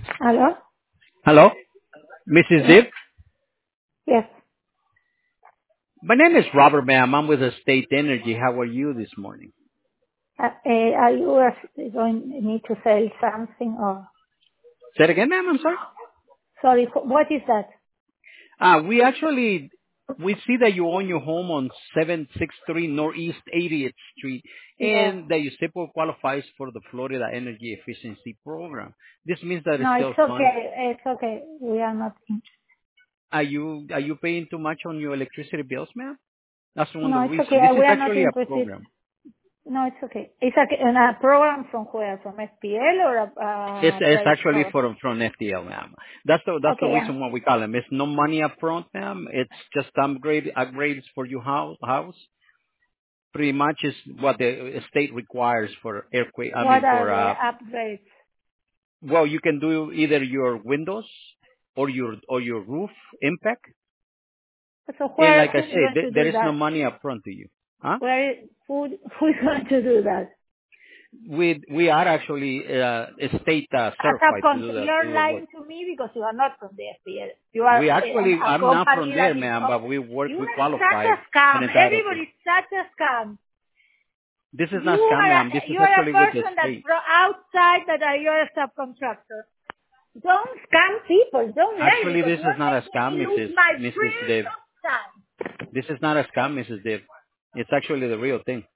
Hello? Hello, Mrs. Yes. Div. Yes. My name is Robert, ma'am. I'm with the State Energy. How are you this morning? Are you going need to sell something or? Say it again, ma'am. I'm sorry. Sorry, what is that? We see that you own your home on 763 Northeast 80th Street, Yes. and that your SIPO qualifies for the Florida Energy Efficiency Program. This means that it's No, still it's fun. okay. It's okay. We are not interested. Are you paying too much on your electricity bills, ma'am? That's one of No, the it's okay. reasons. This We is are not actually a interested. program. No, it's okay. It's a program from where? From SPL or It's private actually program? from FDL, ma'am. That's the Okay, reason why we call them. It's no money up front, ma'am. It's just upgrades for your house. Pretty much is what the state requires for earthquake. I what mean are for the upgrades? well, you can do either your windows or your roof impact. So And where, like I who's say, going to there do is no that? money up front to you, huh? Who's going to do that? We are actually state A certified to do You're the work. lying to me because you are not from the FPL. You are a I'm not from company there, that is, ma'am, but you we are such qualify a scam. and entitled to. Everybody is such a scam. This is not scam, ma'am. This is You are a actually with the person that state. from outside you're a subcontractor. Don't scam people. Don't let it Actually, because this you is are not a making scam, me lose my Mrs. Dev. precious time. This is not a scam, Mrs. Dev. It's actually the real thing.